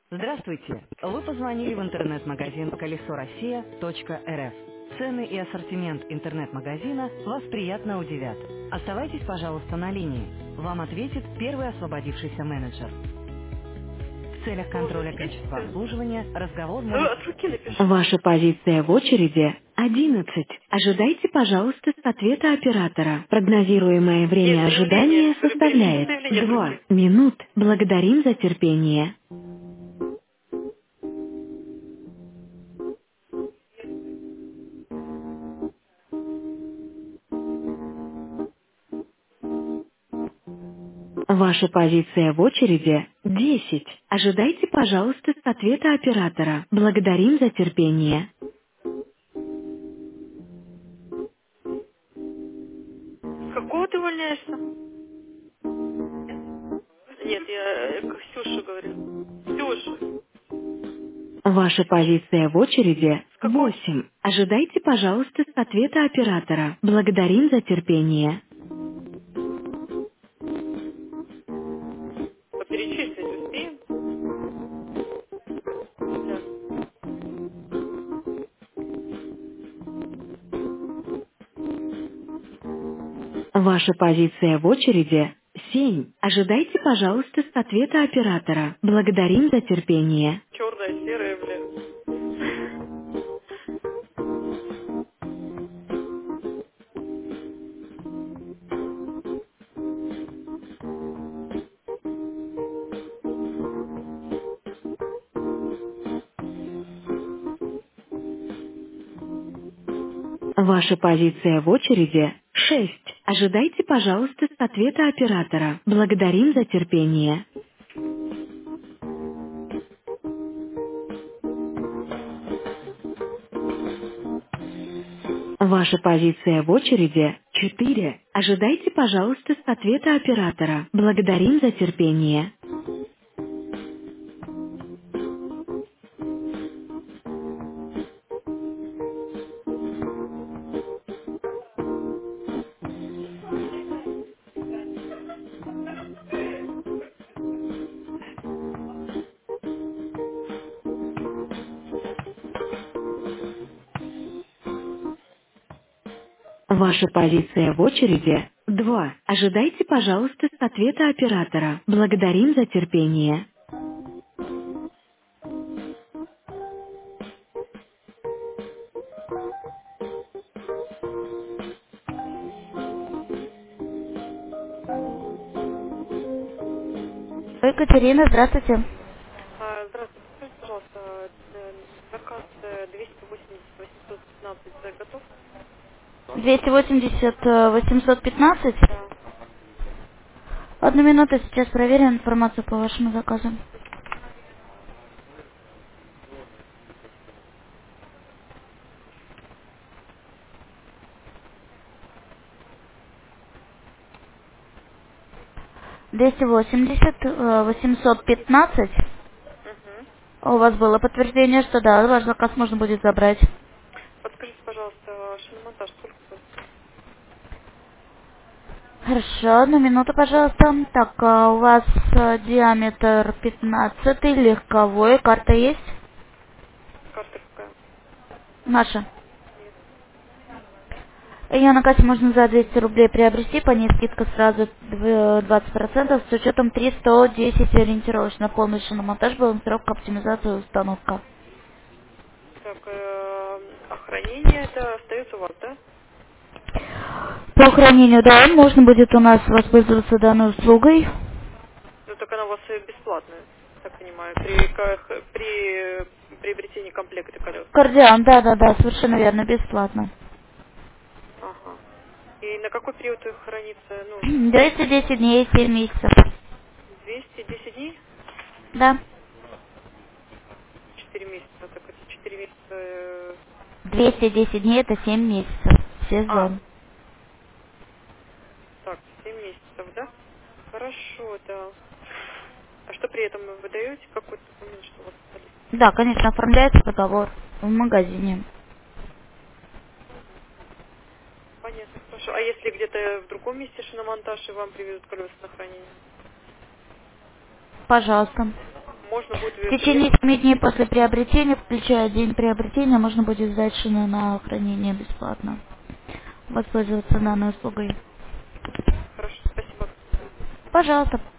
Здравствуйте! Вы позвонили в интернет-магазин колесо-россия.рф. Цены и ассортимент интернет-магазина вас приятно удивят. Оставайтесь, пожалуйста, на линии. Вам ответит первый освободившийся менеджер. В целях Можно контроля снять качества все? обслуживания разговор Ну, может... от руки напиши. Ваша позиция в очереди 11. Ожидайте, пожалуйста, ответа оператора. Прогнозируемое Нет, время заявление. ожидания Говорю, перепиши составляет заявление от 2 руки. минут. Благодарим за терпение. Ваша позиция в очереди 10. Ожидайте, пожалуйста, ответа оператора. Благодарим за терпение. С какого ты увольняешься? Нет, я к Ксюше говорю. Ксюша, Ваша позиция в очереди с какого? 8. Ожидайте, пожалуйста, ответа оператора. Благодарим за терпение. Перечислить успеем? Да. Ваша позиция в очереди 7. Ожидайте, пожалуйста, ответа оператора. Благодарим за терпение. Черная, серая, бля. Ваша позиция в очереди 6. Ожидайте, пожалуйста, ответа оператора. Благодарим за терпение. Ваша позиция в очереди 4. Ожидайте, пожалуйста, ответа оператора. Благодарим за терпение. Ваша позиция в очереди 2. Ожидайте, пожалуйста, ответа оператора. Благодарим за терпение. Екатерина, здравствуйте. Здравствуйте, скажите, пожалуйста, заказ 280-815 готов? 280 815. Да. Одну минуту, сейчас проверим информацию по вашему заказу. 280 815. Угу. У вас было подтверждение, что да, ваш заказ можно будет забрать. Подскажите, пожалуйста, шиномонтаж сколько стоит? Хорошо, одну минуту, пожалуйста. Так, у вас диаметр 15, легковой, карта есть? Карта какая? Наша. Нет. Ее на кассе можно за 200 рублей приобрести, по ней скидка сразу 20%, с учетом 310 ориентировочно. Полный шиномонтаж, был срок оптимизации установка. Так, охранение это остается у вас, да? По хранению, да, можно будет у нас воспользоваться данной услугой. Ну, так она у вас бесплатная, так понимаю, при приобретении комплекта колес. Кардиан, да, совершенно верно, бесплатно. Ага. И на какой период их хранится? Ну, 210 дней, 7 месяцев. 210 дней? Да. 4 месяца. Так это 4 месяца... 210 дней это 7 месяцев. А, Сезон. так, 7 месяцев, да? Хорошо, да. А что при этом вы даете? Какой-то документ, что у вас полис? Да, конечно, оформляется договор в магазине. Понятно, хорошо. А если где-то в другом месте шиномонтаж и вам привезут колеса на хранение? Пожалуйста. можно будет В ее течение приехать? 7 дней после приобретения, включая день приобретения, можно будет сдать шину на хранение бесплатно. Воспользоваться данной услугой. Хорошо, спасибо. Пожалуйста.